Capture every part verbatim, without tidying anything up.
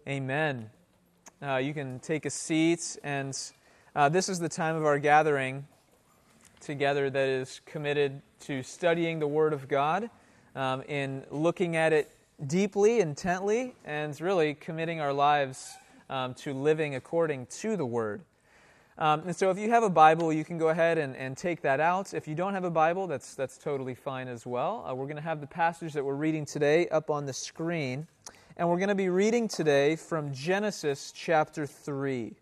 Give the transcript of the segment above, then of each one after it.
Amen. Uh, you can take a seat, and uh, this is the time of our gathering together that is committed to studying the Word of God, um, in looking at it deeply, intently, and really committing our lives um, to living according to the Word. Um, and so if you have a Bible, you can go ahead and, and take that out. If you don't have a Bible, that's, that's totally fine as well. Uh, we're going to have the passage that we're reading today up on the screen. And we're going to be reading today from Genesis chapter three.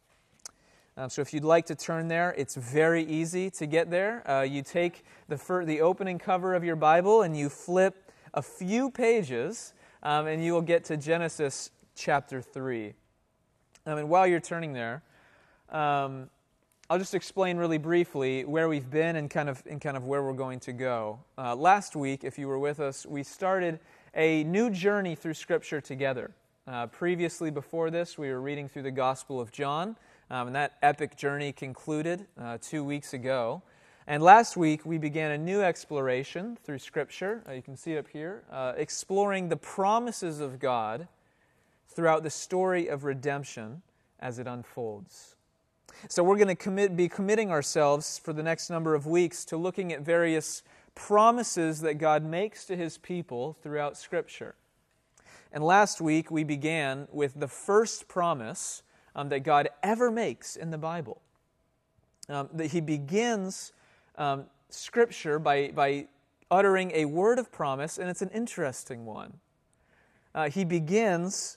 Um, so if you'd like to turn there, it's very easy to get there. Uh, you take the fir- the opening cover of your Bible and you flip a few pages, um, and you will get to Genesis chapter three. Um, and while you're turning there, um, I'll just explain really briefly where we've been and kind of and kind of where we're going to go. Uh, last week, if you were with us, we started a new journey through Scripture together. Uh, previously, before this, we were reading through the Gospel of John, um, and that epic journey concluded uh, two weeks ago. And last week, we began a new exploration through Scripture. Uh, you can see it up here, uh, exploring the promises of God throughout the story of redemption as it unfolds. So we're going to commit, be committing ourselves for the next number of weeks to looking at various promises that God makes to His people throughout Scripture. And last week we began with the first promise um, that God ever makes in the Bible. Um, that He begins um, Scripture by, by uttering a word of promise, and it's an interesting one. Uh, he begins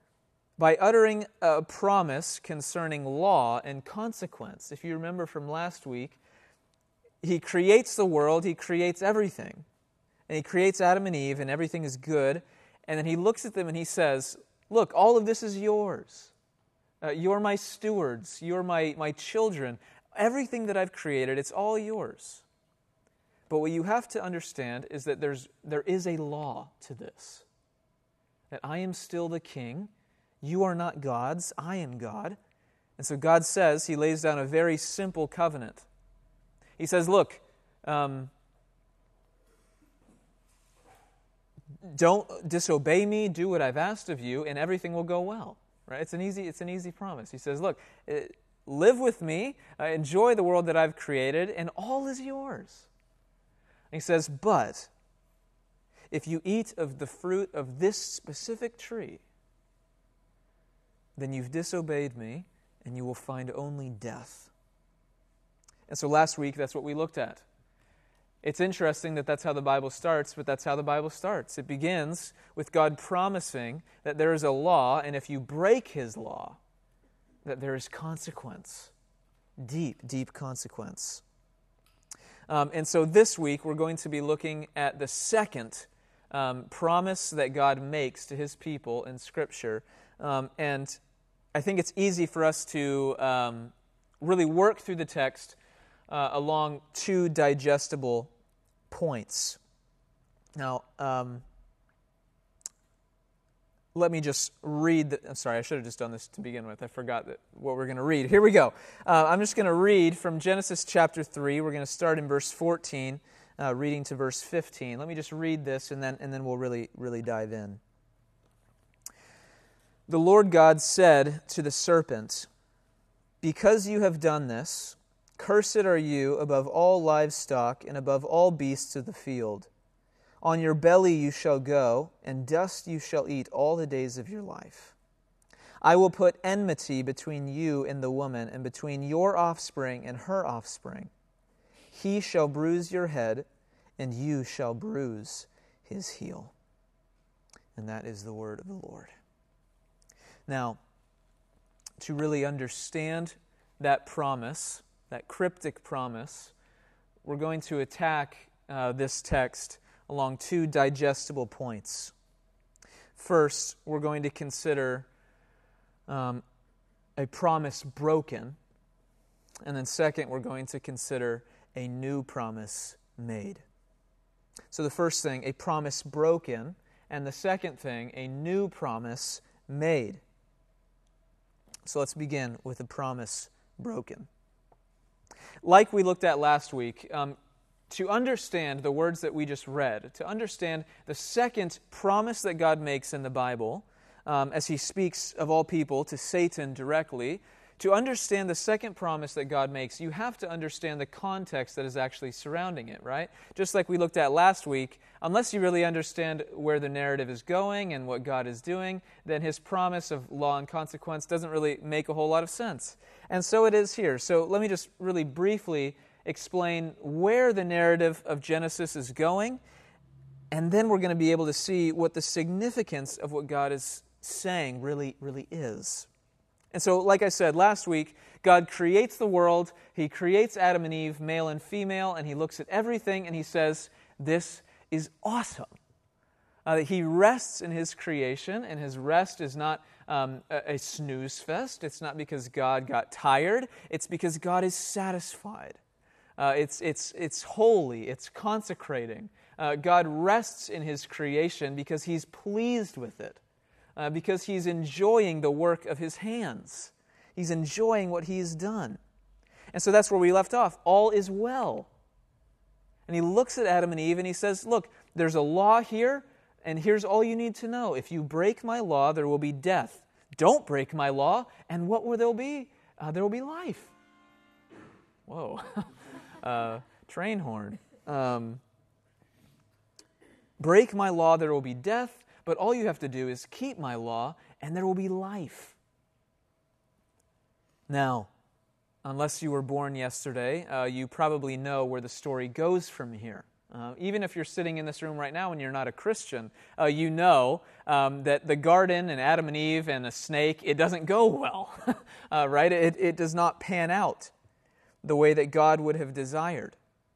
by uttering a promise concerning law and consequence. If you remember from last week, He creates the world, He creates everything. And He creates Adam and Eve, and everything is good. And then He looks at them and He says, look, all of this is yours. Uh, you're my stewards. You're my, my children. Everything that I've created, it's all yours. But what you have to understand is that there's there is a law to this. That I am still the king. You are not gods. I am God. And so God says, He lays down a very simple covenant. He says, look, um, don't disobey me, do what I've asked of you, and everything will go well. Right? It's an easy, it's an easy promise. He says, look, live with me, uh, enjoy the world that I've created, and all is yours. And He says, but if you eat of the fruit of this specific tree, then you've disobeyed me, and you will find only death. And so last week, that's what we looked at. It's interesting that that's how the Bible starts, but that's how the Bible starts. It begins with God promising that there is a law, and if you break His law, that there is consequence. Deep, deep consequence. Um, and so this week, we're going to be looking at the second um, promise that God makes to His people in Scripture. Um, and I think it's easy for us to um, really work through the text Uh, along two digestible points. Now, um, let me just read. The, I'm sorry, I should have just done this to begin with. I forgot that what we're going to read. Here we go. Uh, I'm just going to read from Genesis chapter three. We're going to start in verse fourteen, uh, reading to verse fifteen. Let me just read this, and then and then we'll really really dive in. The Lord God said to the serpent, "Because you have done this, cursed are you above all livestock and above all beasts of the field. On your belly you shall go, and dust you shall eat all the days of your life. I will put enmity between you and the woman, and between your offspring and her offspring. He shall bruise your head, and you shall bruise his heel." And that is the word of the Lord. Now, to really understand that promise, that cryptic promise, we're going to attack uh, this text along two digestible points. First, we're going to consider um, a promise broken, and then second, we're going to consider a new promise made. So the first thing, a promise broken, and the second thing, a new promise made. So let's begin with a promise broken. Like we looked at last week, um, to understand the words that we just read, to understand the second promise that God makes in the Bible, um, as he speaks of all people to Satan directly, to understand the second promise that God makes, you have to understand the context that is actually surrounding it, right? Just like we looked at last week, unless you really understand where the narrative is going and what God is doing, then his promise of law and consequence doesn't really make a whole lot of sense. And so it is here. So let me just really briefly explain where the narrative of Genesis is going, and then we're going to be able to see what the significance of what God is saying really, really is. And so, like I said last week, God creates the world, he creates Adam and Eve, male and female, and he looks at everything and he says, this is awesome. Uh, he rests in his creation, and his rest is not um, a, a snooze fest. It's not because God got tired. It's because God is satisfied. Uh, it's, it's, it's holy. It's consecrating. Uh, God rests in his creation because he's pleased with it. Uh, because he's enjoying the work of his hands. He's enjoying what he's done. And so that's where we left off. All is well. And he looks at Adam and Eve and he says, look, there's a law here, and here's all you need to know. If you break my law, there will be death. Don't break my law, and what will there be? Uh, there will be life. Whoa. uh, train horn. Um, break my law, there will be death. But all you have to do is keep my law, and there will be life. Now, unless you were born yesterday, uh, you probably know where the story goes from here. Uh, even if you're sitting in this room right now and you're not a Christian, uh, you know um, that the garden and Adam and Eve and a snake, it doesn't go well, uh, right? It, it does not pan out the way that God would have desired.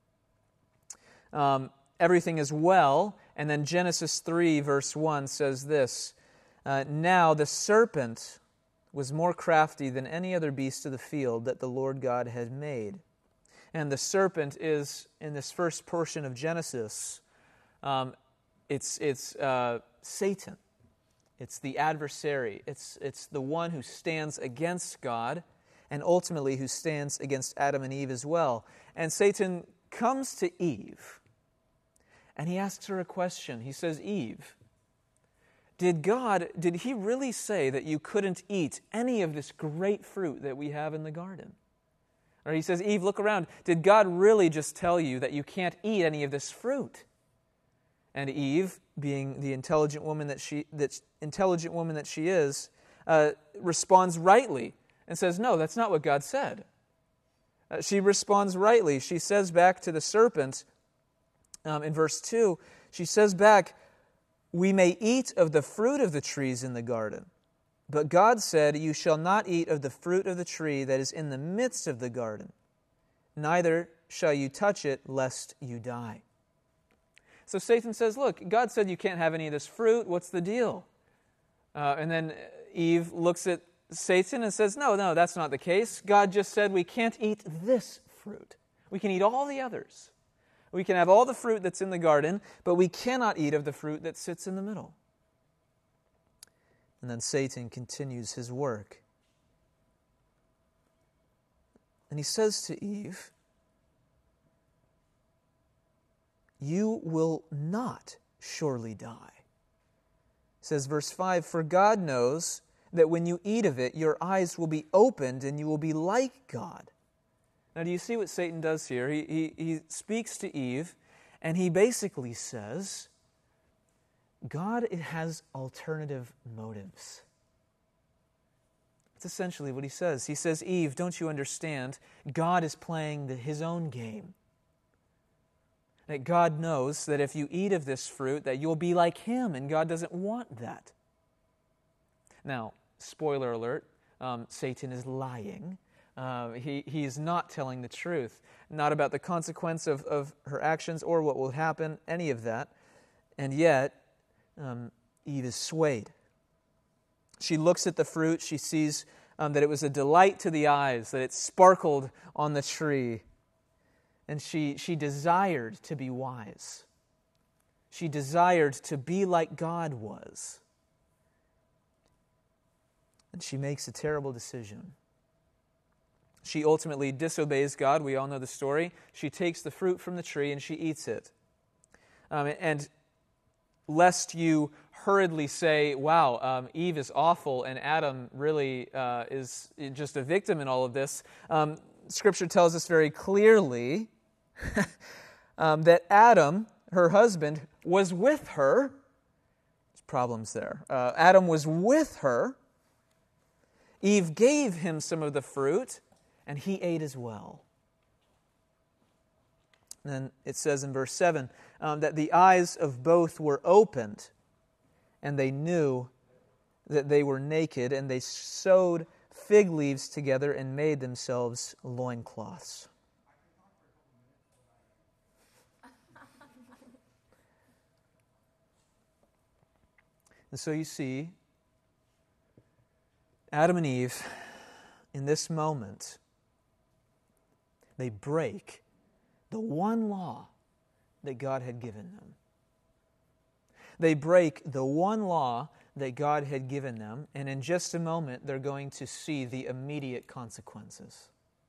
Um, everything is well. And then Genesis three, verse one says this, uh, now the serpent was more crafty than any other beast of the field that the Lord God had made. And the serpent is, in this first portion of Genesis, um, it's, it's uh, Satan. It's the adversary. It's, it's the one who stands against God, and ultimately who stands against Adam and Eve as well. And Satan comes to Eve, and he asks her a question. He says, Eve, did God, did he really say that you couldn't eat any of this great fruit that we have in the garden? Or he says, Eve, look around. Did God really just tell you that you can't eat any of this fruit? And Eve, being the intelligent woman that she, that intelligent woman that she is, uh, responds rightly and says, no, that's not what God said. Uh, she responds rightly. She says back to the serpent, Um, in verse two, she says back, we may eat of the fruit of the trees in the garden, but God said, you shall not eat of the fruit of the tree that is in the midst of the garden, neither shall you touch it, lest you die. So Satan says, look, God said you can't have any of this fruit. What's the deal? Uh, and then Eve looks at Satan and says, no, no, that's not the case. God just said we can't eat this fruit. We can eat all the others. We can have all the fruit that's in the garden, but we cannot eat of the fruit that sits in the middle. And then Satan continues his work. And he says to Eve, you will not surely die. Says verse five, for God knows that when you eat of it, your eyes will be opened and you will be like God. Now, do you see what Satan does here? He, he, he speaks to Eve, and he basically says, God has alternative motives. That's essentially what he says. He says, Eve, don't you understand? God is playing the, his own game. That God knows that if you eat of this fruit, that you'll be like him, and God doesn't want that. Now, spoiler alert, um, Satan is lying. Uh, he, he is not telling the truth, not about the consequence of, of her actions or what will happen, any of that. And yet, um, Eve is swayed. She looks at the fruit. She sees um, that it was a delight to the eyes, that it sparkled on the tree. And she, she desired to be wise. She desired to be like God was. And she makes a terrible decision. She ultimately disobeys God. We all know the story. She takes the fruit from the tree and she eats it. Um, and lest you hurriedly say, wow, um, Eve is awful and Adam really uh, is just a victim in all of this, um, Scripture tells us very clearly um, that Adam, her husband, was with her. There's problems there. Uh, Adam was with her. Eve gave him some of the fruit, and he ate as well. And then it says in verse seven um, that the eyes of both were opened, and they knew that they were naked, and they sewed fig leaves together and made themselves loincloths. And so you see, Adam and Eve, in this moment, they break the one law that God had given them. They break the one law that God had given them, and in just a moment, they're going to see the immediate consequences.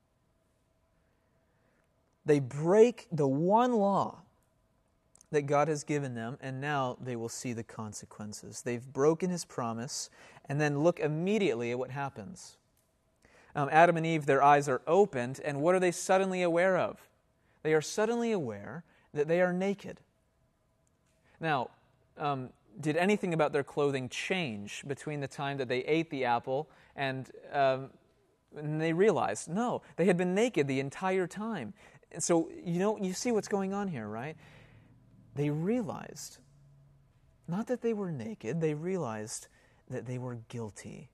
They break the one law that God has given them, and now they will see the consequences. They've broken His promise, and then look immediately at what happens. Um, Adam and Eve, their eyes are opened, and what are they suddenly aware of? They are suddenly aware that they are naked. Now, um, did anything about their clothing change between the time that they ate the apple and, um, and they realized? No, they had been naked the entire time. And so, you know, you see what's going on here, right? They realized, not that they were naked, they realized that they were guilty,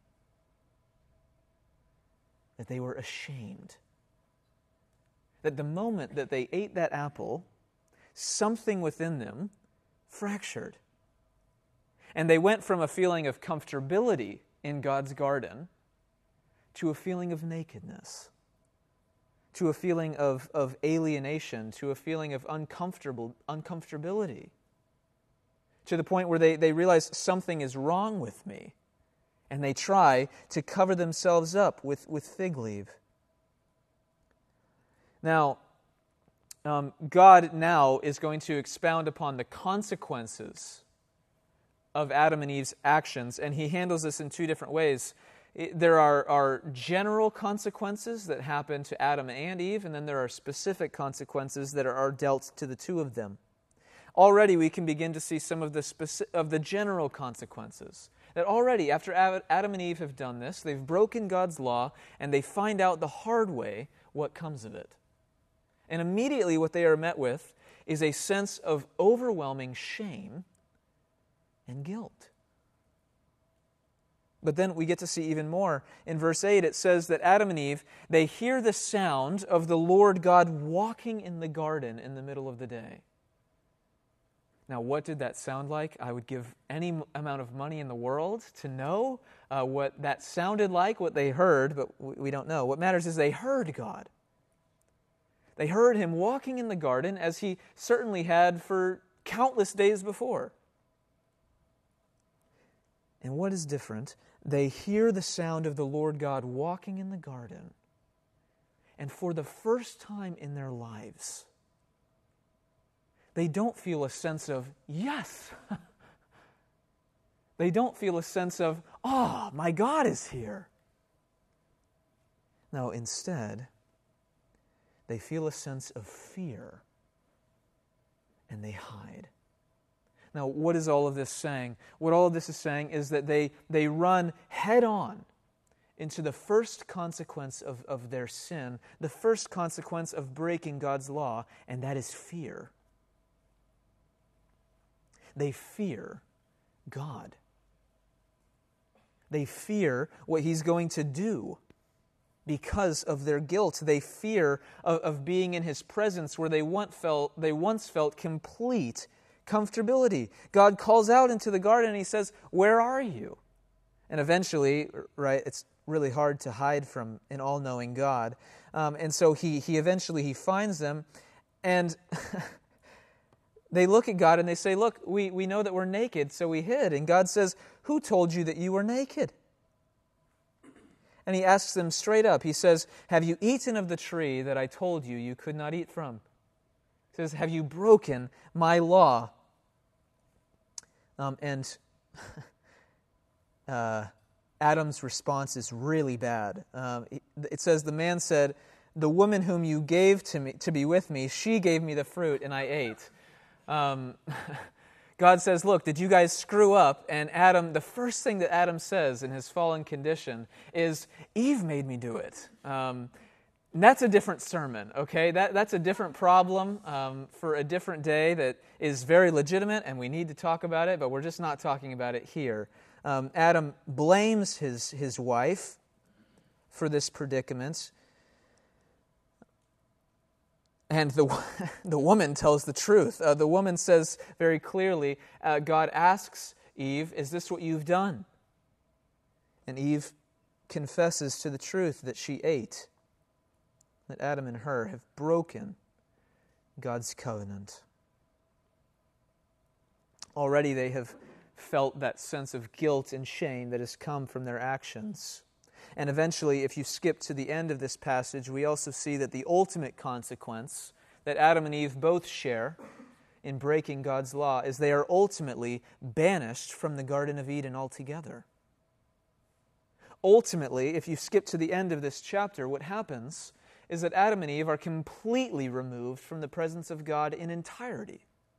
that they were ashamed. That the moment that they ate that apple, something within them fractured. And they went from a feeling of comfortability in God's garden to a feeling of nakedness, to a feeling of, of alienation, to a feeling of uncomfortable uncomfortability, to the point where they, they realize something is wrong with me, and they try to cover themselves up with, with fig leaf. Now, um, God now is going to expound upon the consequences of Adam and Eve's actions, and He handles this in two different ways. It, there are, are general consequences that happen to Adam and Eve, and then there are specific consequences that are, are dealt to the two of them. Already we can begin to see some of the speci- of the general consequences. That already, after Adam and Eve have done this, they've broken God's law, and they find out the hard way what comes of it. And immediately what they are met with is a sense of overwhelming shame and guilt. But then we get to see even more. In verse eight, it says that Adam and Eve, they hear the sound of the Lord God walking in the garden in the middle of the day. Now, what did that sound like? I would give any amount of money in the world to know uh, what that sounded like, what they heard, but we don't know. What matters is they heard God. They heard Him walking in the garden as He certainly had for countless days before. And what is different? They hear the sound of the Lord God walking in the garden, and for the first time in their lives, they don't feel a sense of, yes. They don't feel a sense of, oh, my God is here. No, instead, they feel a sense of fear, and they hide. Now, what is all of this saying? What all of this is saying is that they, they run head on into the first consequence of, of their sin, the first consequence of breaking God's law, and that is fear. They fear God. They fear what He's going to do because of their guilt. They fear of, of being in His presence where they once felt, they once felt complete comfortability. God calls out into the garden and He says, "Where are you?" And eventually, right, it's really hard to hide from an all-knowing God. Um, and so he, he eventually he finds them, and they look at God and they say, "Look, we, we know that we're naked, so we hid." And God says, "Who told you that you were naked?" And He asks them straight up. He says, "Have you eaten of the tree that I told you you could not eat from?" He says, "Have you broken my law?" Um, and uh, Adam's response is really bad. Um, it, it says, the man said, "The woman whom you gave to me to be with me, she gave me the fruit, and I ate." Um, God says, look, did you guys screw up? And Adam, the first thing that Adam says in his fallen condition is, Eve made me do it. Um, that's a different sermon, okay? That, that's a different problem um, for a different day that is very legitimate, and we need to talk about it, but we're just not talking about it here. Um, Adam blames his, his wife for this predicament. And the the woman tells the truth. Uh, the woman says very clearly, uh, God asks Eve, "Is this what you've done?" And Eve confesses to the truth that she ate, that Adam and her have broken God's covenant. Already they have felt that sense of guilt and shame that has come from their actions. And eventually, if you skip to the end of this passage, we also see that the ultimate consequence that Adam and Eve both share in breaking God's law is they are ultimately banished from the Garden of Eden altogether. Ultimately, if you skip to the end of this chapter, what happens is that Adam and Eve are completely removed from the presence of God in entirety.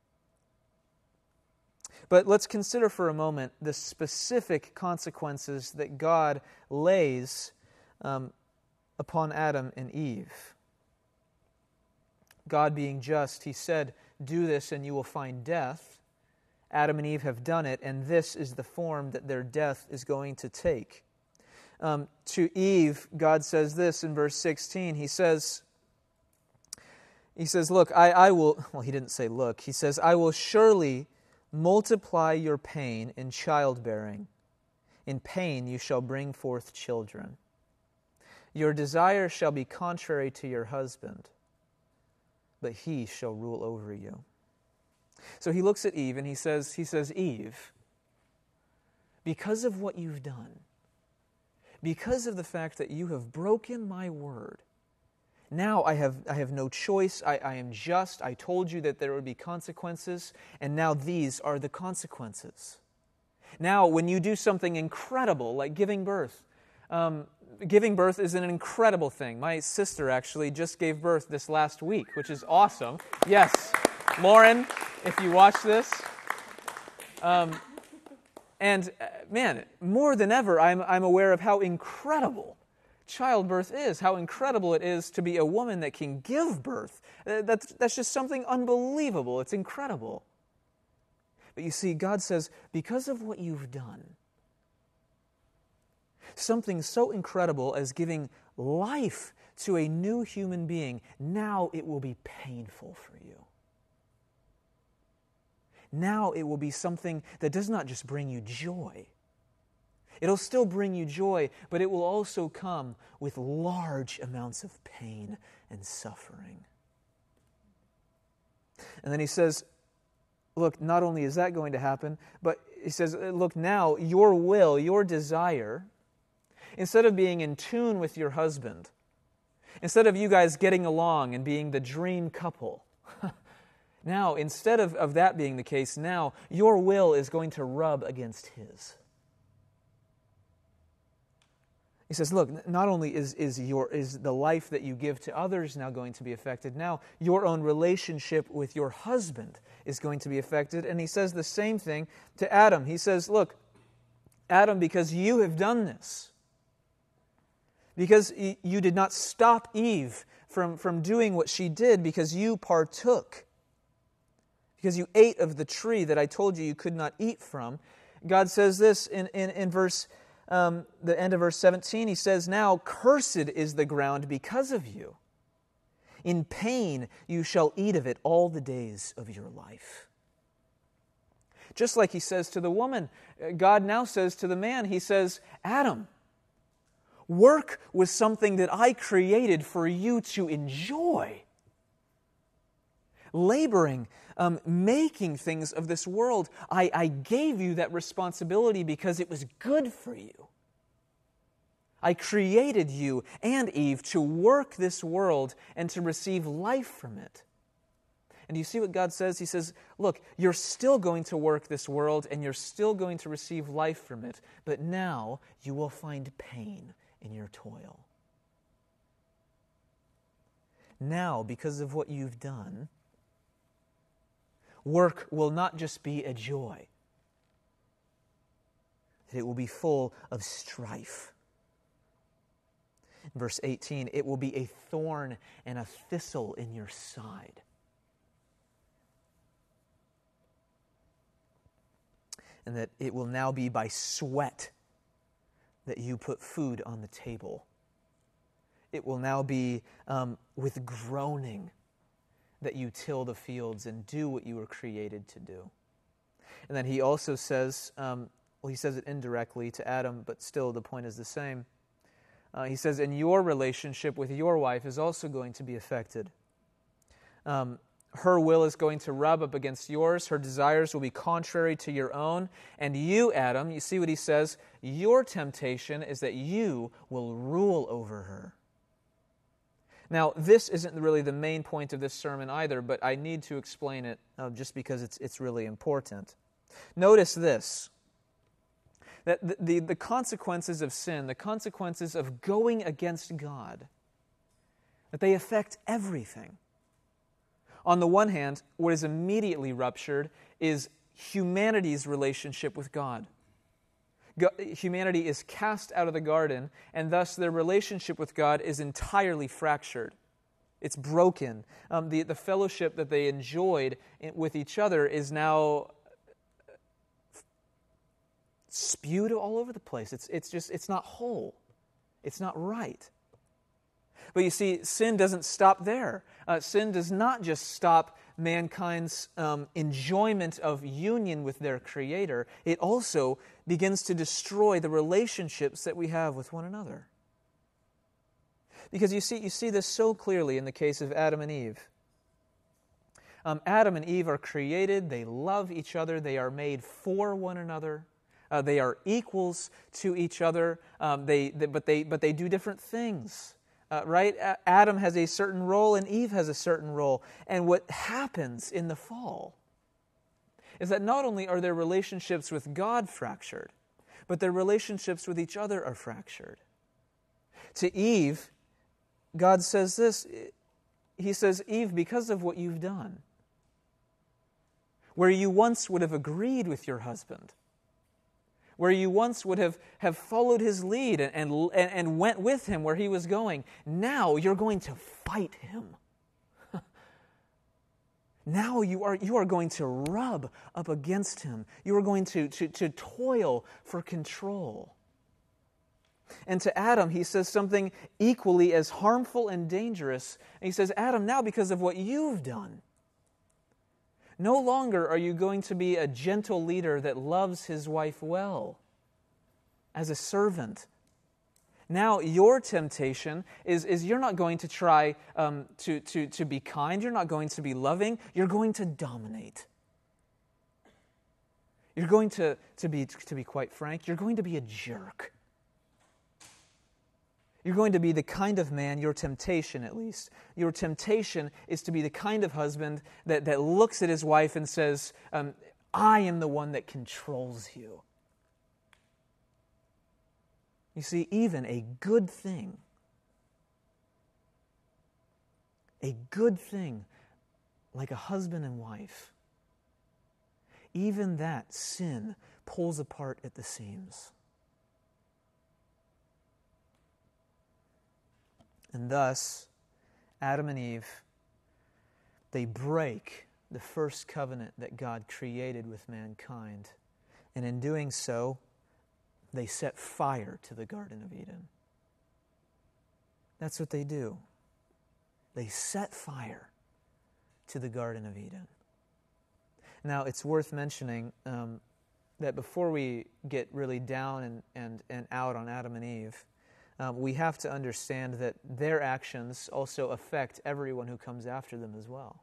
But let's consider for a moment the specific consequences that God lays um, upon Adam and Eve. God being just, He said, "Do this and you will find death." Adam and Eve have done it, and this is the form that their death is going to take. Um, to Eve, God says this in verse sixteen. He says, He says, "Look, I, I will," well, He didn't say look. He says, "I will surely multiply your pain in childbearing. In pain you shall bring forth children. Your desire shall be contrary to your husband, but he shall rule over you." So he looks at Eve and he says, he says, "Eve, because of what you've done, because of the fact that you have broken my word, now I have I have no choice. I, I am just. I told you that there would be consequences, and now these are the consequences. Now, when you do something incredible, like giving birth, um, giving birth is an incredible thing. My sister actually just gave birth this last week, which is awesome. Yes, Lauren, if you watch this. Um, and, uh, man, more than ever, I'm I'm aware of how incredible childbirth is, how incredible it is to be a woman that can give birth. Uh, that's, that's just something unbelievable. It's incredible. But you see, God says, because of what you've done, something so incredible as giving life to a new human being, now it will be painful for you. Now it will be something that does not just bring you joy. It'll still bring you joy, but it will also come with large amounts of pain and suffering. And then he says, look, not only is that going to happen, but he says, look, now your will, your desire, instead of being in tune with your husband, instead of you guys getting along and being the dream couple, now, instead of, of that being the case, now your will is going to rub against his. He says, look, not only is, is, your, is the life that you give to others now going to be affected, now your own relationship with your husband is going to be affected. And he says the same thing to Adam. He says, look, Adam, because you have done this, because you did not stop Eve from, from doing what she did, because you partook, because you ate of the tree that I told you you could not eat from, God says this in, in, in verse Um, the end of verse seventeen, he says, "Now cursed is the ground because of you. In pain you shall eat of it all the days of your life." Just like he says to the woman, God now says to the man, he says, "Adam, work with something that I created for you to enjoy. Laboring, um, making things of this world. I, I gave you that responsibility because it was good for you. I created you and Eve to work this world and to receive life from it. And you see what God says? He says, look, you're still going to work this world and you're still going to receive life from it, but now you will find pain in your toil. Now, because of what you've done, work will not just be a joy, it will be full of strife. Verse eighteen, it will be a thorn and a thistle in your side. And that it will now be by sweat that you put food on the table. It will now be um, with groaning that you till the fields and do what you were created to do. And then he also says, um, well, he says it indirectly to Adam, but still the point is the same. Uh, he says, and your relationship with your wife is also going to be affected. Um, her will is going to rub up against yours. Her desires will be contrary to your own. And you, Adam, you see what he says? Your temptation is that you will rule over her. Now, this isn't really the main point of this sermon either, but I need to explain it uh, just because it's it's really important. Notice this. That the, the, the consequences of sin, the consequences of going against God, that they affect everything. On the one hand, what is immediately ruptured is humanity's relationship with God. God. Humanity is cast out of the garden, and thus their relationship with God is entirely fractured. It's broken. Um, the, the fellowship that they enjoyed in, with each other is now spewed all over the place. It's it's just, it's not whole. It's not right. But you see, sin doesn't stop there. Uh, sin does not just stop mankind's um, enjoyment of union with their Creator. It also begins to destroy the relationships that we have with one another. Because you see, you see this so clearly in the case of Adam and Eve. Um, Adam and Eve are created, they love each other, they are made for one another. Uh, they are equals to each other, um, they, they, but, they, but they do different things. Uh, right? Adam has a certain role and Eve has a certain role. And what happens in the fall is that not only are their relationships with God fractured, but their relationships with each other are fractured. To Eve, God says this. He says, Eve, because of what you've done, where you once would have agreed with your husband, where you once would have, have followed his lead and, and, and went with him where he was going, now you're going to fight him. Now you are, you are going to rub up against him. You are going to, to, to toil for control. And to Adam, he says something equally as harmful and dangerous. And he says, Adam, now because of what you've done, no longer are you going to be a gentle leader that loves his wife well, as a servant. Now your temptation is, is you're not going to try um, to, to, to be kind, you're not going to be loving, you're going to dominate. You're going to, to, be, to be quite frank, you're going to be a jerk. You're going to be the kind of man, your temptation at least, your temptation is to be the kind of husband that, that looks at his wife and says, um, I am the one that controls you. You see, even a good thing, a good thing like a husband and wife, even that sin pulls apart at the seams. And thus, Adam and Eve, they break the first covenant that God created with mankind. And in doing so, they set fire to the Garden of Eden. That's what they do. They set fire to the Garden of Eden. Now, it's worth mentioning um, that before we get really down and, and, and out on Adam and Eve, Um, we have to understand that their actions also affect everyone who comes after them as well.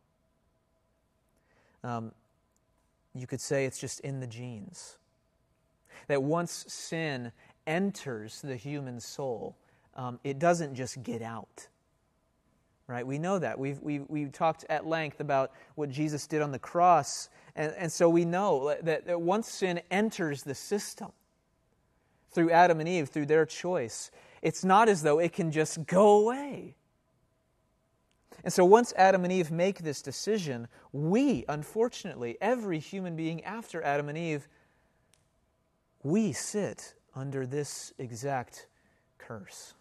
Um, you could say it's just in the genes. That once sin enters the human soul, um, it doesn't just get out. right? We know that. We've, we've, we've talked at length about what Jesus did on the cross, and, and so we know that, that once sin enters the system, through Adam and Eve, through their choice, it's not as though it can just go away. And so once Adam and Eve make this decision, we, unfortunately, every human being after Adam and Eve, we sit under this exact curse.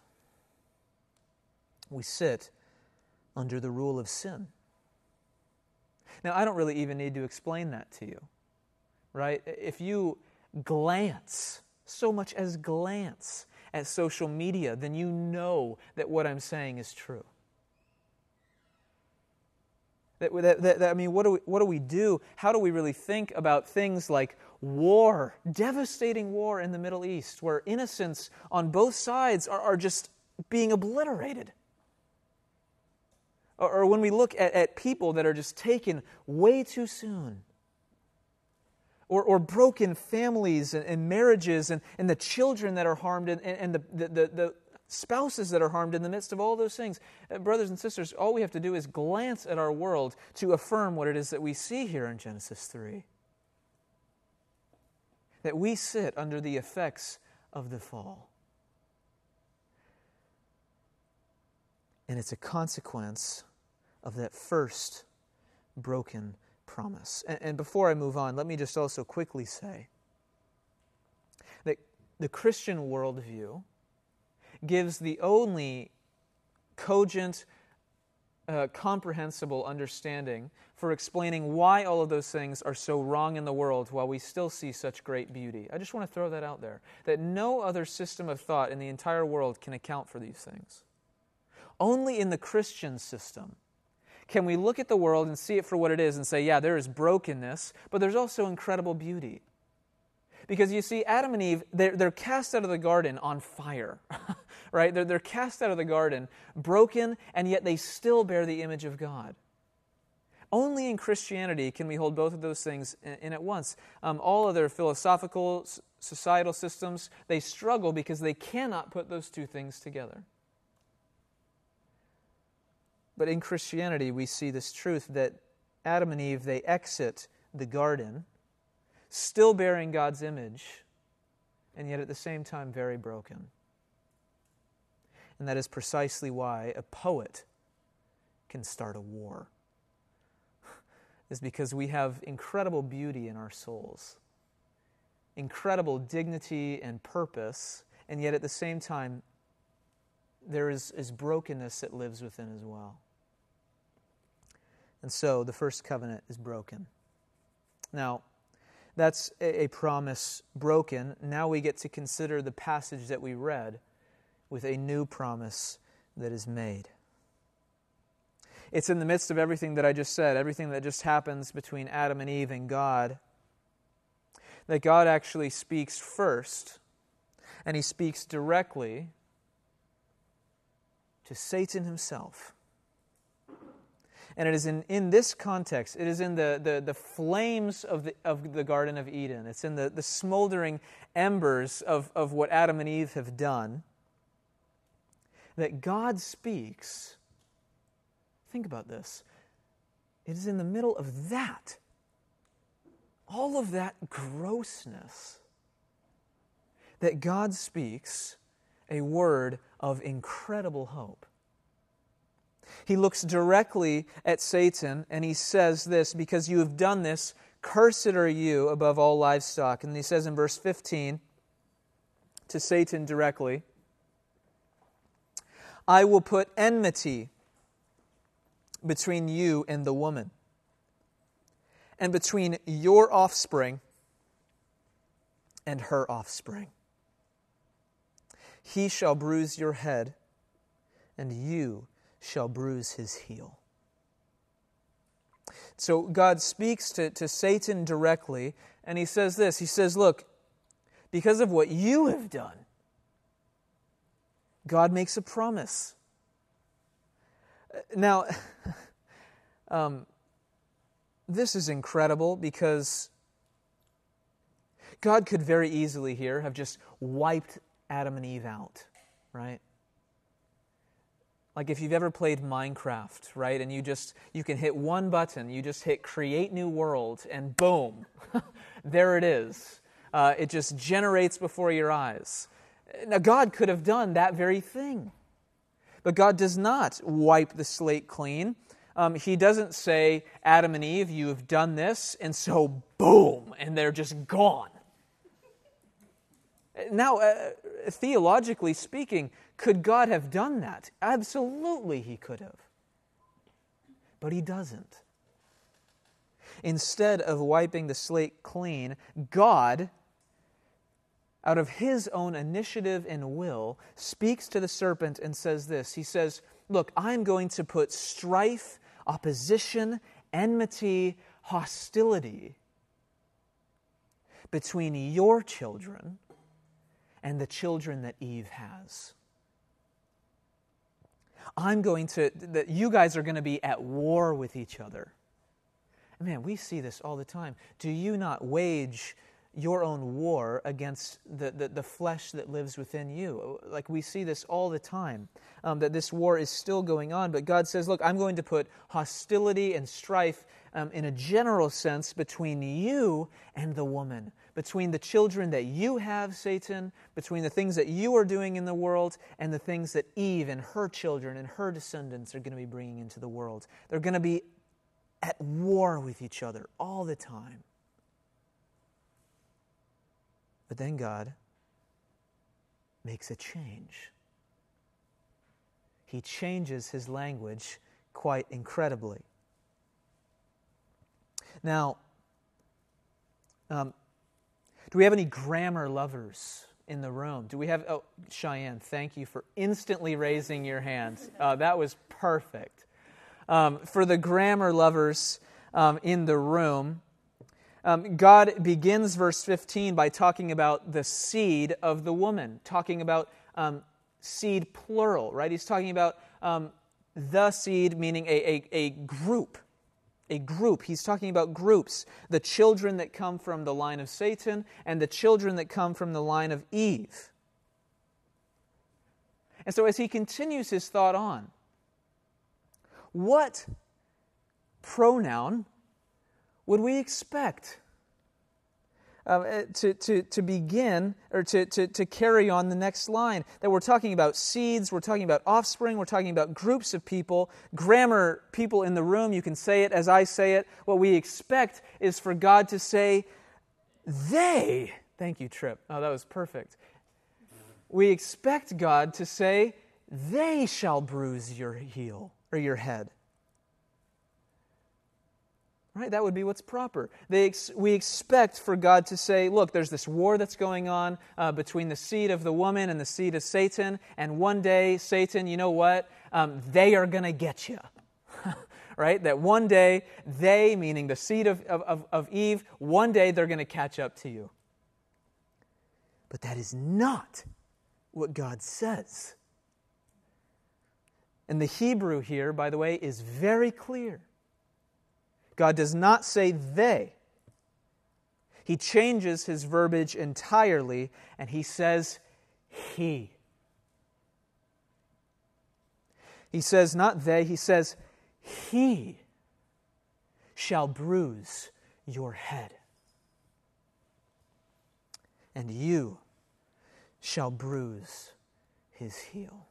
We sit under the rule of sin. Now, I don't really even need to explain that to you, right? If you glance, so much as glance, at social media, then you know that what I'm saying is true. That, that, that, that, I mean, what do we, what do we do? How do we really think about things like war, devastating war in the Middle East, where innocents on both sides are, are just being obliterated? Or, or when we look at, at people that are just taken way too soon, or, or broken families and, and marriages, and, and the children that are harmed, and, and the, the, the, the spouses that are harmed in the midst of all those things. Uh, brothers and sisters, all we have to do is glance at our world to affirm what it is that we see here in Genesis three. That we sit under the effects of the fall. And it's a consequence of that first broken promise. And, and before I move on, let me just also quickly say that the Christian worldview gives the only cogent, uh, comprehensible understanding for explaining why all of those things are so wrong in the world while we still see such great beauty. I just want to throw that out there, that no other system of thought in the entire world can account for these things. Only in the Christian system can we look at the world and see it for what it is and say, yeah, there is brokenness, but there's also incredible beauty. Because you see, Adam and Eve, they're, they're cast out of the garden on fire, right? They're, they're cast out of the garden, broken, and yet they still bear the image of God. Only in Christianity can we hold both of those things in, in at once. Um, all other philosophical, societal systems, they struggle because they cannot put those two things together. But in Christianity, we see this truth that Adam and Eve, they exit the garden, still bearing God's image, and yet at the same time very broken. And that is precisely why a poet can start a war. Is because we have incredible beauty in our souls, incredible dignity and purpose, and yet at the same time, there is, is brokenness that lives within as well. And so the first covenant is broken. Now, that's a promise broken. Now we get to consider the passage that we read with a new promise that is made. It's in the midst of everything that I just said, everything that just happens between Adam and Eve and God, that God actually speaks first, and He speaks directly to Satan himself. And it is in, in this context, it is in the, the, the flames of the, of the Garden of Eden. It's in the, the smoldering embers of, of what Adam and Eve have done that God speaks. Think about this. It is in the middle of that, all of that grossness, that God speaks a word of incredible hope. He looks directly at Satan and he says this, because you have done this, cursed are you above all livestock. And he says in verse fifteen to Satan directly, I will put enmity between you and the woman, and between your offspring and her offspring. He shall bruise your head, and you shall bruise his heel. So God speaks to, to Satan directly, and he says this. He says, look, because of what you have done, God makes a promise. Now, um, this is incredible because God could very easily here have just wiped Adam and Eve out, right? Like if you've ever played Minecraft, right, and you just, you can hit one button, you just hit create new world, and boom, there it is. Uh, it just generates before your eyes. Now God could have done that very thing. But God does not wipe the slate clean. Um, he doesn't say, Adam and Eve, you have done this, and so boom, and they're just gone. Now, uh, theologically speaking, could God have done that? Absolutely he could have. But he doesn't. Instead of wiping the slate clean, God, out of his own initiative and will, speaks to the serpent and says this. He says, look, I'm going to put strife, opposition, enmity, hostility between your children and the children that Eve has. I'm going to, that you guys are going to be at war with each other. Man, we see this all the time. Do you not wage your own war against the, the, the flesh that lives within you? Like we see this all the time, um, that this war is still going on. But God says, look, I'm going to put hostility and strife um, in a general sense between you and the woman, between the children that you have, Satan, between the things that you are doing in the world and the things that Eve and her children and her descendants are going to be bringing into the world. They're going to be at war with each other all the time. But then God makes a change. He changes his language quite incredibly. Now, um, do we have any grammar lovers in the room? Do we have, oh, Cheyenne, thank you for instantly raising your hand. Uh, that was perfect. Um, for the grammar lovers um, in the room, Um, God begins verse fifteen by talking about the seed of the woman, talking about um, seed plural, right? He's talking about um, the seed, meaning a, a, a group, a group. He's talking about groups, the children that come from the line of Satan and the children that come from the line of Eve. And so as he continues his thought on, what pronoun would we expect uh, to, to, to begin or to, to, to carry on the next line? That we're talking about seeds, we're talking about offspring, we're talking about groups of people. Grammar people in the room, you can say it as I say it. What we expect is for God to say, they. Thank you, Tripp. Oh, that was perfect. We expect God to say, they shall bruise your heel or your head. Right? That would be what's proper. They ex- we expect for God to say, look, there's this war that's going on uh, between the seed of the woman and the seed of Satan, and one day, Satan, you know what? Um, they are going to get you. Right? That one day, they, meaning the seed of, of, of Eve, one day they're going to catch up to you. But that is not what God says. And the Hebrew here, by the way, is very clear. God does not say they. He changes his verbiage entirely, and he says he. He says not they, he says he shall bruise your head, and you shall bruise his heel.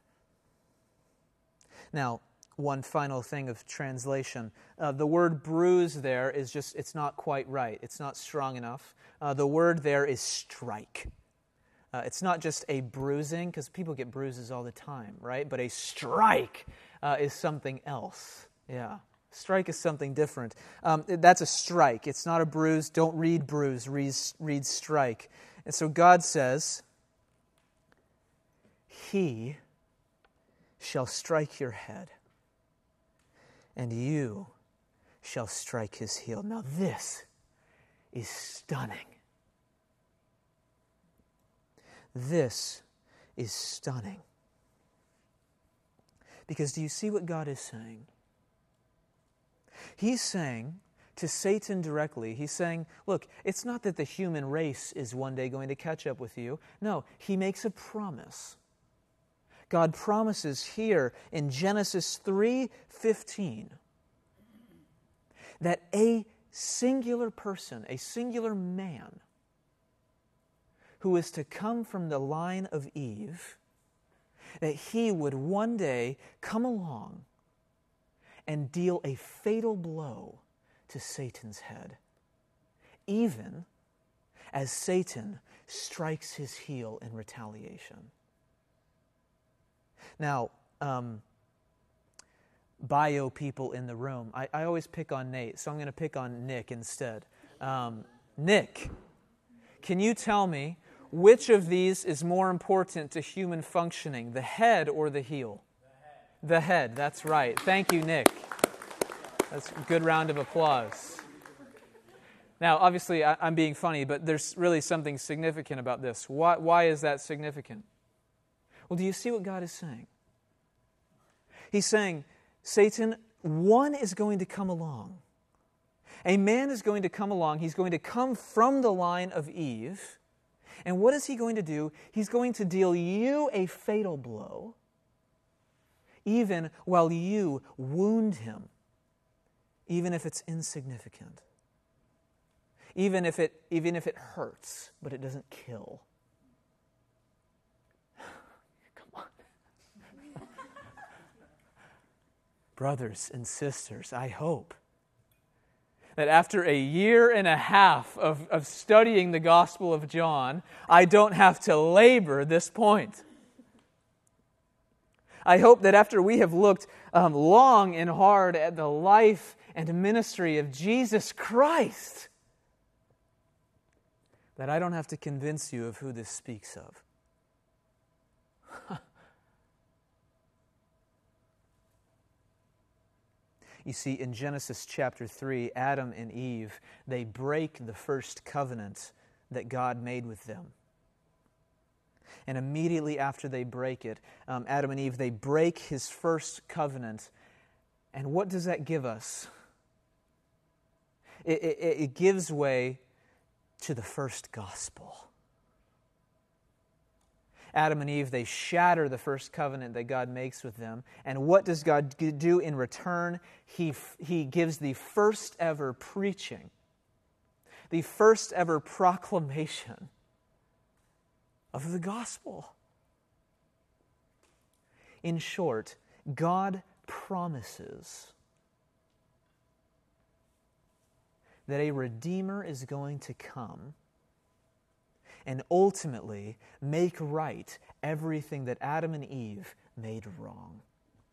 Now, one final thing of translation. Uh, the word bruise there is just, it's not quite right. It's not strong enough. Uh, the word there is strike. Uh, it's not just a bruising, because people get bruises all the time, right? But a strike uh, is something else. Yeah. Strike is something different. Um, that's a strike. It's not a bruise. Don't read bruise. Read, read strike. And so God says, he shall strike your head, and you shall strike his heel. Now this is stunning. This is stunning. Because do you see what God is saying? He's saying to Satan directly, he's saying, look, it's not that the human race is one day going to catch up with you. No, he makes a promise. God promises here in Genesis three fifteen that a singular person, a singular man, who is to come from the line of Eve, that he would one day come along and deal a fatal blow to Satan's head, even as Satan strikes his heel in retaliation. Now, um, bio people in the room, I, I always pick on Nate, so I'm going to pick on Nick instead. Um, Nick, can you tell me which of these is more important to human functioning, the head or the heel? The head. The head, that's right. Thank you, Nick. That's a good round of applause. Now, obviously, I, I'm being funny, but there's really something significant about this. Why, why is that significant? Well, do you see what God is saying? He's saying, Satan, one is going to come along. A man is going to come along. He's going to come from the line of Eve. And what is he going to do? He's going to deal you a fatal blow, even while you wound him, even if it's insignificant. Even if it, even if it hurts, but it doesn't kill. Come on. Brothers and sisters, I hope that after a year and a half of, of studying the Gospel of John, I don't have to labor this point. I hope that after we have looked um, long and hard at the life and ministry of Jesus Christ, that I don't have to convince you of who this speaks of. You see, in Genesis chapter three, Adam and Eve, they break the first covenant that God made with them. And immediately after they break it, um, Adam and Eve, they break his first covenant. And what does that give us? It, it, it gives way to the first gospel. Adam and Eve, they shatter the first covenant that God makes with them. And what does God do in return? He, he gives the first ever preaching, the first ever proclamation of the gospel. In short, God promises that a Redeemer is going to come and ultimately make right everything that Adam and Eve made wrong.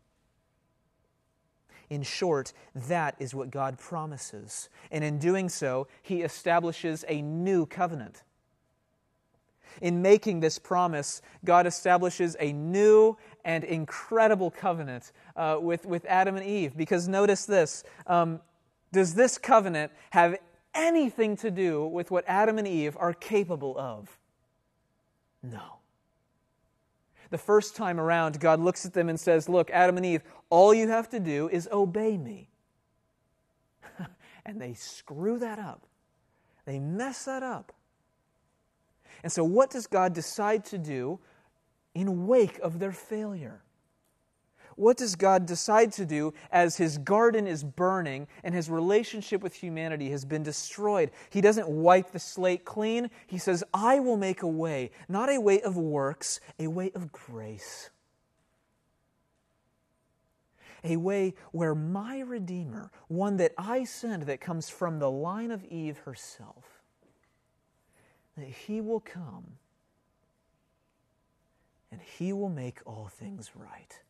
In short, that is what God promises. And in doing so, He establishes a new covenant. In making this promise, God establishes a new and incredible covenant uh, with, with Adam and Eve. Because notice this, um, does this covenant have anything to do with what Adam and Eve are capable of? No. The first time around, God looks at them and says, look, Adam and Eve, all you have to do is obey me. And they screw that up. They mess that up. And so what does God decide to do in wake of their failure? What does God decide to do as His garden is burning and His relationship with humanity has been destroyed? He doesn't wipe the slate clean. He says, I will make a way, not a way of works, a way of grace. A way where my Redeemer, one that I send that comes from the line of Eve herself, that He will come and He will make all things right.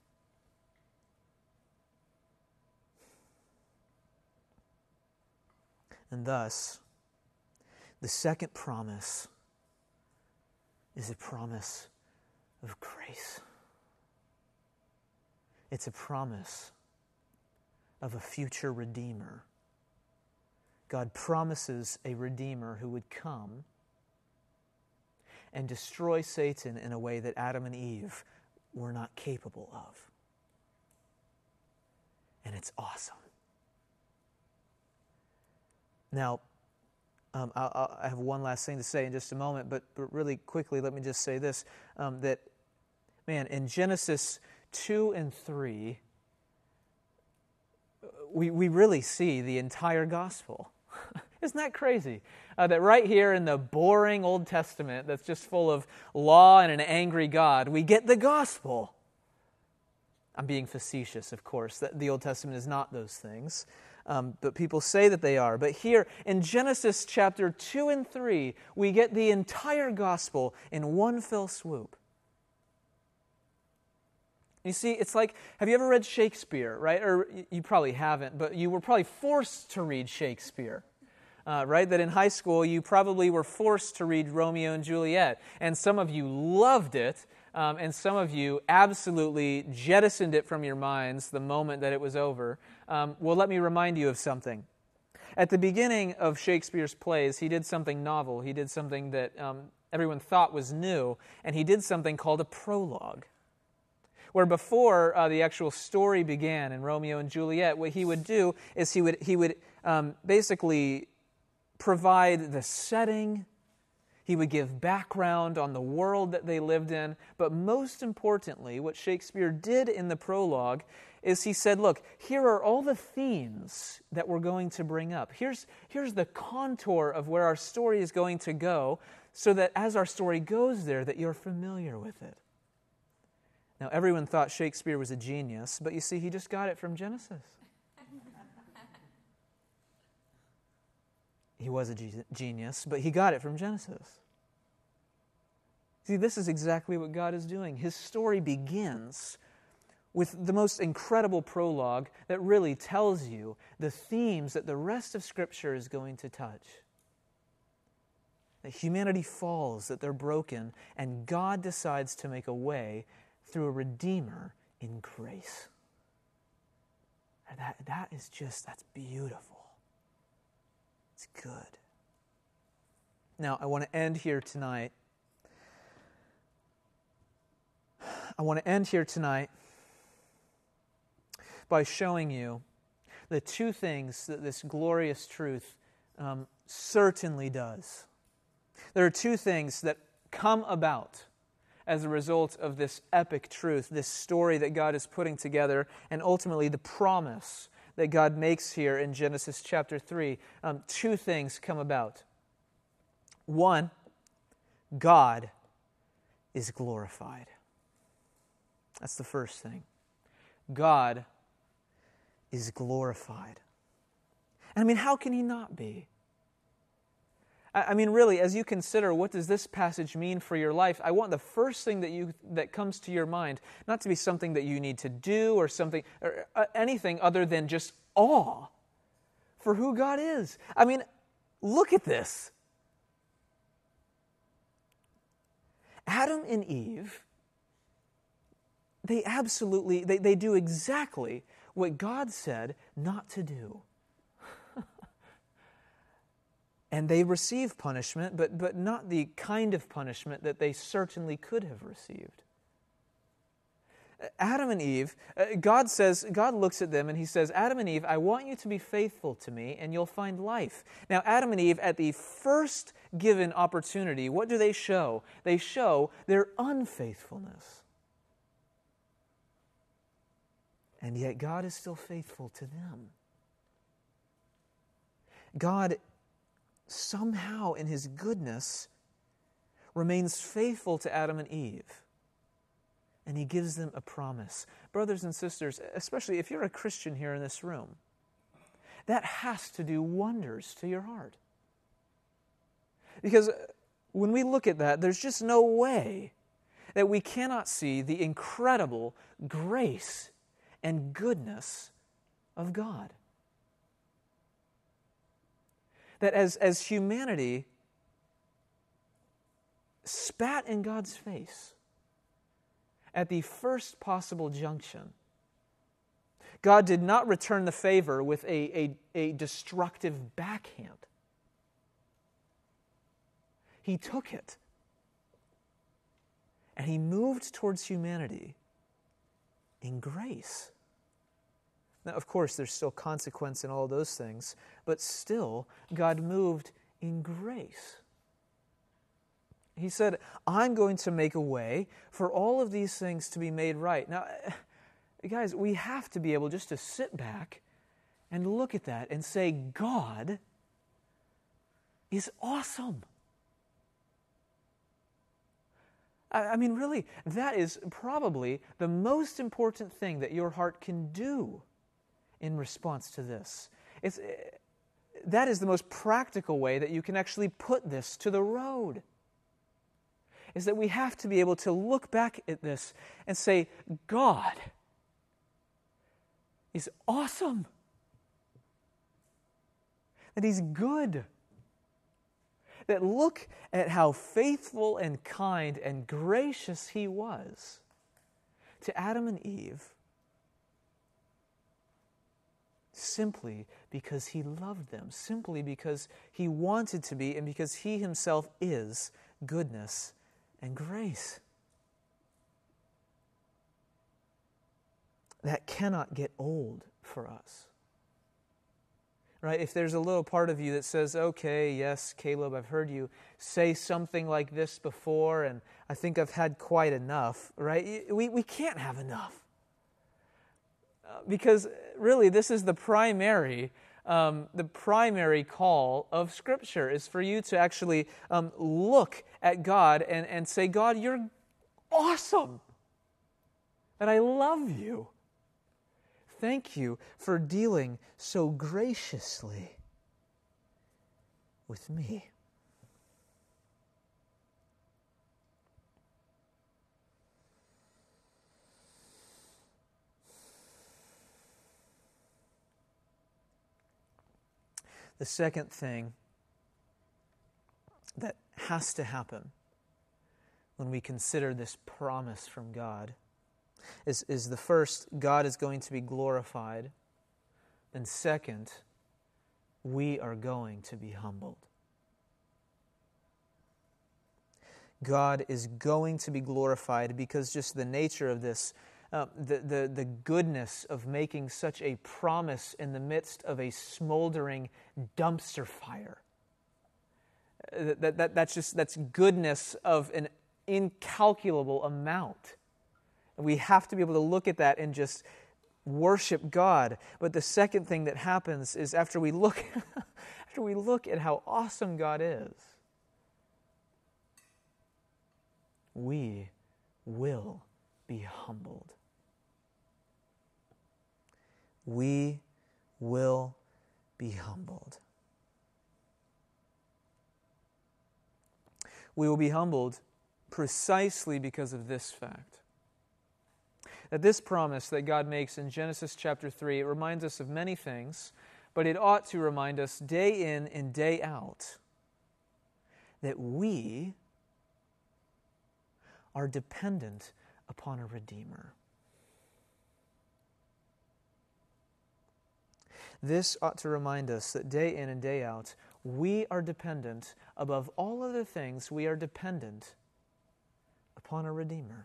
And thus, the second promise is a promise of grace. It's a promise of a future Redeemer. God promises a Redeemer who would come and destroy Satan in a way that Adam and Eve were not capable of. And it's awesome. Now, um, I'll, I have one last thing to say in just a moment, but, but really quickly, let me just say this, um, that man, in Genesis two and three, we, we really see the entire gospel. Isn't that crazy? Uh, that right here in the boring Old Testament that's just full of law and an angry God, we get the gospel. I'm being facetious, of course. That the Old Testament is not those things. Um, but people say that they are. But here in Genesis chapter two and three, we get the entire gospel in one fell swoop. You see, it's like, have you ever read Shakespeare, right? Or you probably haven't, but you were probably forced to read Shakespeare, uh, right? That in high school, you probably were forced to read Romeo and Juliet. And some of you loved it, um, and some of you absolutely jettisoned it from your minds the moment that it was over. Um, well, let me remind you of something. At the beginning of Shakespeare's plays, he did something novel. He did something that um, everyone thought was new, and he did something called a prologue. Where before uh, the actual story began in Romeo and Juliet, what he would do is he would he would um, basically provide the setting. He would give background on the world that they lived in. But most importantly, what Shakespeare did in the prologue is he said, look, here are all the themes that we're going to bring up. Here's, here's the contour of where our story is going to go, so that as our story goes there, that you're familiar with it. Now, everyone thought Shakespeare was a genius, but you see, he just got it from Genesis. He was a ge- genius, but he got it from Genesis. See, this is exactly what God is doing. His story begins with the most incredible prologue that really tells you the themes that the rest of Scripture is going to touch. That humanity falls, that they're broken, and God decides to make a way through a Redeemer in grace. And that, that is just, that's beautiful. It's good. Now, I want to end here tonight. I want to end here tonight by showing you the two things that this glorious truth um, certainly does. There are two things that come about as a result of this epic truth, this story that God is putting together, and ultimately the promise that God makes here in Genesis chapter three. Um, two things come about. One, God is glorified. That's the first thing. God is glorified. And I mean, how can He not be? I mean, really, as you consider what does this passage mean for your life, I want the first thing that you that comes to your mind not to be something that you need to do or something or anything other than just awe for who God is. I mean, look at this. Adam and Eve, they absolutely, they, they do exactly what God said not to do. And they receive punishment, but, but not the kind of punishment that they certainly could have received. Adam and Eve, God says, God looks at them and He says, Adam and Eve, I want you to be faithful to me and you'll find life. Now, Adam and Eve, at the first given opportunity, what do they show? They show their unfaithfulness. And yet God is still faithful to them. God somehow in His goodness remains faithful to Adam and Eve. And He gives them a promise. Brothers and sisters, especially if you're a Christian here in this room, that has to do wonders to your heart. Because when we look at that, there's just no way that we cannot see the incredible grace and goodness of God. That as, as humanity spat in God's face at the first possible junction, God did not return the favor with a, a, a destructive backhand. He took it and He moved towards humanity in grace. Now, of course, there's still consequence in all those things, but still, God moved in grace. He said, I'm going to make a way for all of these things to be made right. Now, guys, we have to be able just to sit back and look at that and say, God is awesome. I mean, really, that is probably the most important thing that your heart can do in response to this. It's, that is the most practical way that you can actually put this to the road, is that we have to be able to look back at this and say, God is awesome. That He's good. That look at how faithful and kind and gracious He was to Adam and Eve simply because He loved them, simply because He wanted to be, and because He Himself is goodness and grace. That cannot get old for us. Right? If there's a little part of you that says, okay, yes, Caleb, I've heard you say something like this before, and I think I've had quite enough, right? We, we can't have enough. Uh, because really, this is the primary, um, the primary call of Scripture, is for you to actually um, look at God and, and say, God, you're awesome, and I love you. Thank you for dealing so graciously with me. The second thing that has to happen when we consider this promise from God Is, is the first, God is going to be glorified, and second, we are going to be humbled. God is going to be glorified because just the nature of this, uh, the, the, the goodness of making such a promise in the midst of a smoldering dumpster fire. That, that, that's just, that's goodness of an incalculable amount. We have to be able to look at that and just worship God. But the second thing that happens is after we look, after we look at how awesome God is, we will be humbled. We will be humbled. We will be humbled precisely because of this fact. That this promise that God makes in Genesis chapter three, it reminds us of many things, but it ought to remind us day in and day out that we are dependent upon a Redeemer. This ought to remind us that day in and day out, we are dependent, above all other things, we are dependent upon a Redeemer.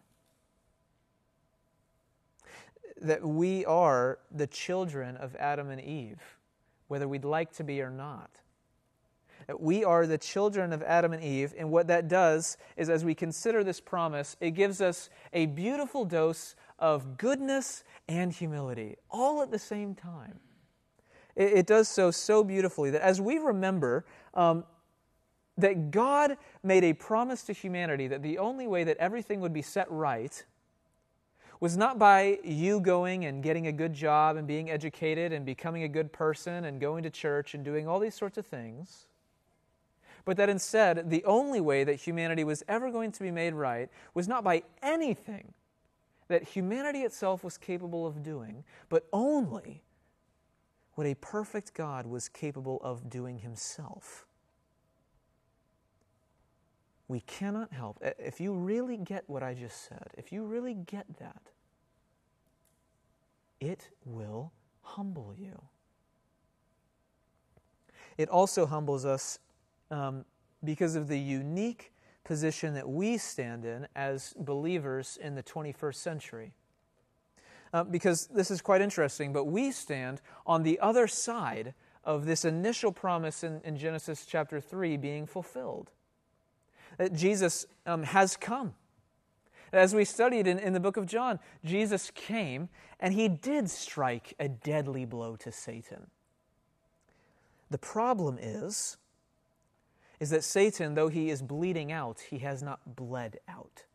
That we are the children of Adam and Eve, whether we'd like to be or not. That we are the children of Adam and Eve, and what that does is, as we consider this promise, it gives us a beautiful dose of goodness and humility, all at the same time. It, it does so so beautifully that as we remember um, that God made a promise to humanity that the only way that everything would be set right was not by you going and getting a good job and being educated and becoming a good person and going to church and doing all these sorts of things, but that instead the only way that humanity was ever going to be made right was not by anything that humanity itself was capable of doing, but only what a perfect God was capable of doing Himself. We cannot help. If you really get what I just said, if you really get that, it will humble you. It also humbles us um, because of the unique position that we stand in as believers in the twenty-first century. Uh, because this is quite interesting, but we stand on the other side of this initial promise in, in Genesis chapter three being fulfilled. that Jesus um, has come. As we studied in, in the book of John, Jesus came and he did strike a deadly blow to Satan. The problem is, is that Satan, though he is bleeding out, he has not bled out.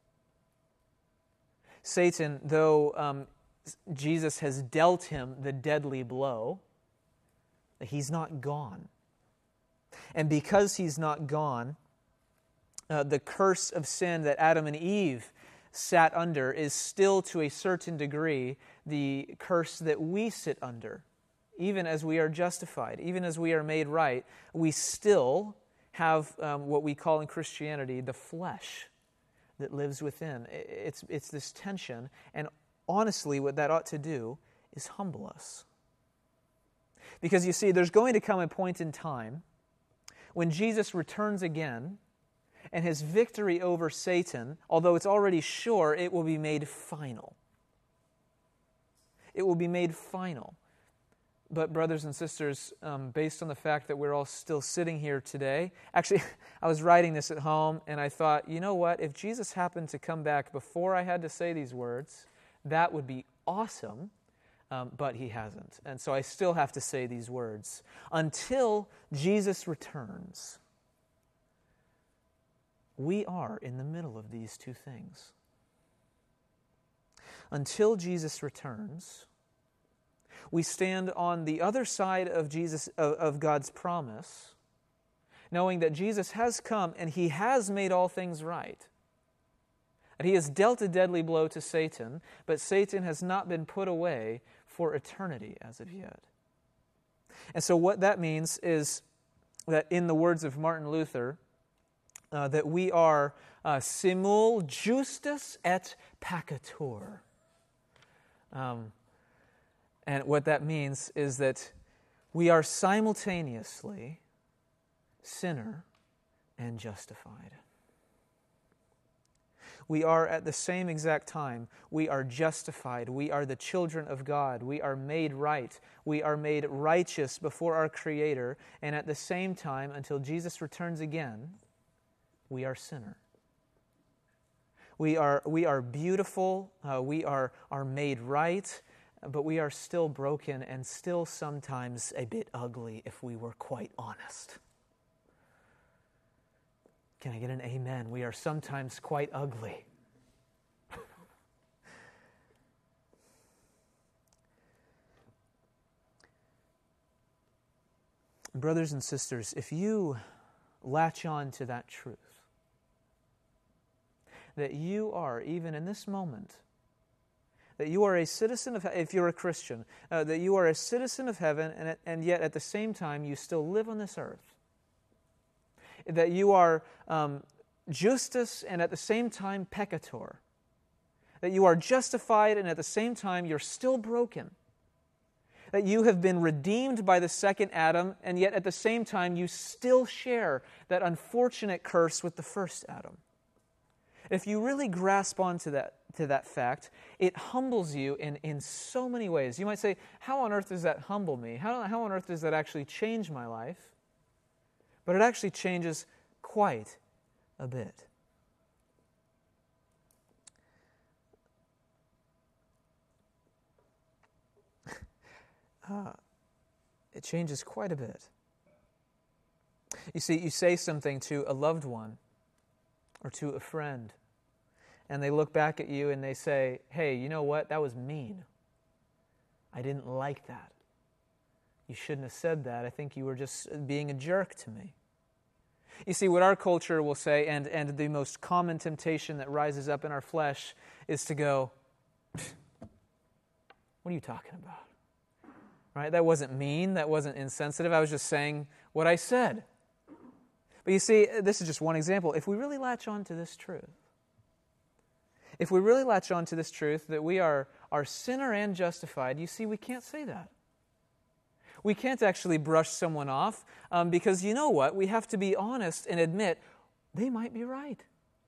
Satan, though um, Jesus has dealt him the deadly blow, he's not gone. And because he's not gone, uh, the curse of sin that Adam and Eve sat under is still to a certain degree the curse that we sit under. Even as we are justified, even as we are made right, we still have um, what we call in Christianity the flesh that lives within. It's, it's this tension, and honestly what that ought to do is humble us. Because you see, there's going to come a point in time when Jesus returns again, and his victory over Satan, although it's already sure, it will be made final. It will be made final. But brothers and sisters, um, based on the fact that we're all still sitting here today, actually, I was writing this at home, and I thought, you know what? If Jesus happened to come back before I had to say these words, that would be awesome, um, but he hasn't. And so I still have to say these words. Until Jesus returns, we are in the middle of these two things. Until Jesus returns, we stand on the other side of Jesus of, of God's promise, knowing that Jesus has come and he has made all things right. And he has dealt a deadly blow to Satan, but Satan has not been put away for eternity as of yet. And so what that means is that in the words of Martin Luther, Uh, that we are uh, simul justus et peccator. Um, and what that means is that we are simultaneously sinner and justified. We are at the same exact time, we are justified. We are the children of God. We are made right. We are made righteous before our Creator. And at the same time, until Jesus returns again, we are sinner. We are we are beautiful, uh, we are, are made right, but we are still broken and still sometimes a bit ugly if we were quite honest. Can I get an amen? We are sometimes quite ugly. Brothers and sisters, if you latch on to that truth, that you are, even in this moment, that you are a citizen of, if you're a Christian, uh, that you are a citizen of heaven, and, and yet at the same time you still live on this earth. That you are um, justus and at the same time peccator. That you are justified and at the same time you're still broken. That you have been redeemed by the second Adam, and yet at the same time you still share that unfortunate curse with the first Adam. If you really grasp onto that to that fact, it humbles you in, in so many ways. You might say, how on earth does that humble me? How, how on earth does that actually change my life? But it actually changes quite a bit. uh, it changes quite a bit. You see, you say something to a loved one or to a friend, and they look back at you and they say, hey, you know what? That was mean. I didn't like that. You shouldn't have said that. I think you were just being a jerk to me. You see, what our culture will say, and, and the most common temptation that rises up in our flesh is to go, what are you talking about? Right? That wasn't mean. That wasn't insensitive. I was just saying what I said. But you see, this is just one example. If we really latch on to this truth, if we really latch on to this truth that we are, are sinner and justified, you see, we can't say that. We can't actually brush someone off um, because you know what? We have to be honest and admit they might be right.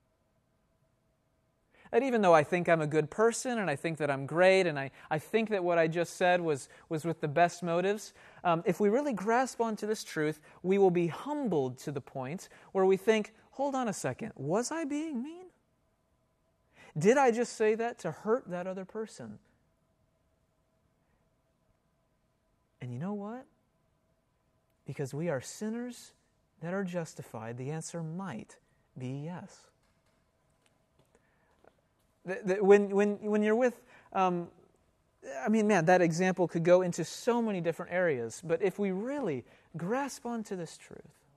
And even though I think I'm a good person and I think that I'm great and I, I think that what I just said was, was with the best motives, um, if we really grasp onto this truth, we will be humbled to the point where we think, hold on a second, was I being mean? Did I just say that to hurt that other person? And you know what? Because we are sinners that are justified, the answer might be yes. When, when, when you're with, um, I mean, man, that example could go into so many different areas, but if we really grasp onto this truth,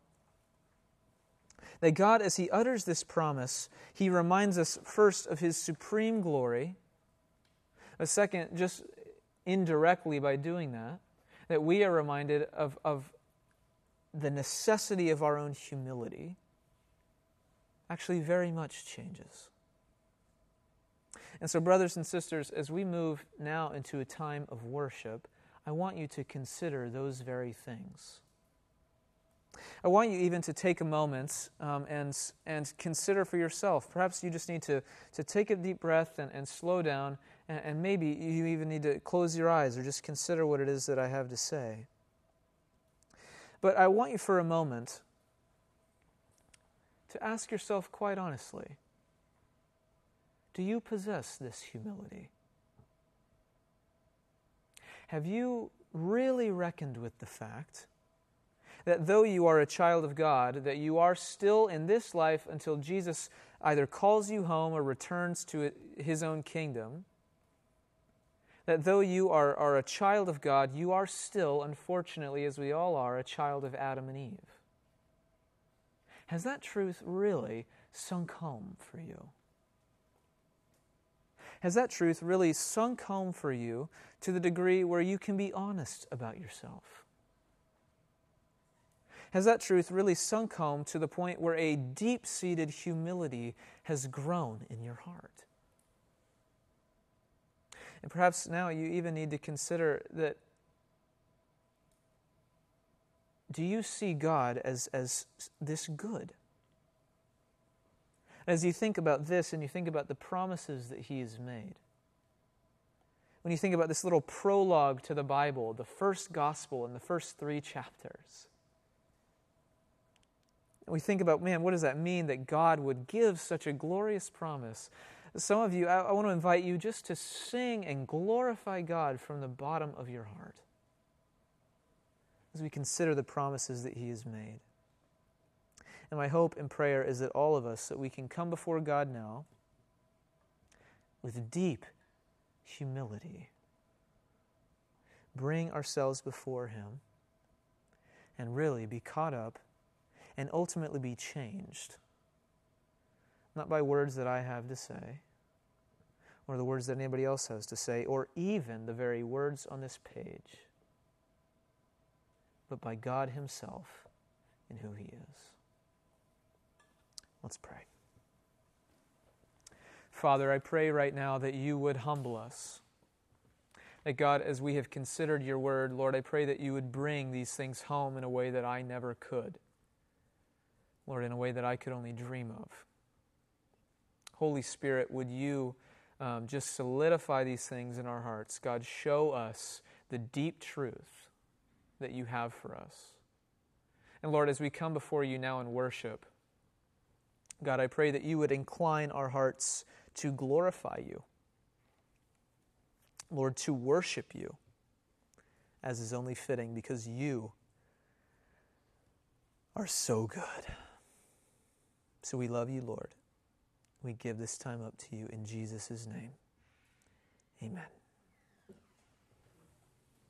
that God, as He utters this promise, He reminds us first of His supreme glory, a second, just indirectly by doing that, that we are reminded of, of the necessity of our own humility, actually very much changes. And so, brothers and sisters, as we move now into a time of worship, I want you to consider those very things. I want you even to take a moment um, and, and consider for yourself. Perhaps you just need to, to take a deep breath and, and slow down, and, and maybe you even need to close your eyes or just consider what it is that I have to say. But I want you for a moment to ask yourself quite honestly, do you possess this humility? Have you really reckoned with the fact that though you are a child of God, that you are still in this life until Jesus either calls you home or returns to His own kingdom, that though you are, are a child of God, you are still, unfortunately, as we all are, a child of Adam and Eve? Has that truth really sunk home for you? Has that truth really sunk home for you to the degree where you can be honest about yourself? Has that truth really sunk home to the point where a deep-seated humility has grown in your heart? And perhaps now you even need to consider that, do you see God as, as this good? As you think about this and you think about the promises that He has made, when you think about this little prologue to the Bible, the first gospel in the first three chapters, we think about, man, what does that mean that God would give such a glorious promise? Some of you, I, I want to invite you just to sing and glorify God from the bottom of your heart as we consider the promises that He has made. And my hope and prayer is that all of us, that we can come before God now with deep humility, bring ourselves before Him, and really be caught up and ultimately be changed, not by words that I have to say, or the words that anybody else has to say, or even the very words on this page, but by God Himself and who He is. Let's pray. Father, I pray right now that You would humble us. That God, as we have considered Your word, Lord, I pray that You would bring these things home in a way that I never could. Lord, in a way that I could only dream of. Holy Spirit, would You um, just solidify these things in our hearts? God, show us the deep truth that You have for us. And Lord, as we come before You now in worship, God, I pray that You would incline our hearts to glorify You. Lord, to worship You as is only fitting, because You are so good. So we love You, Lord. We give this time up to You in Jesus' name. Amen.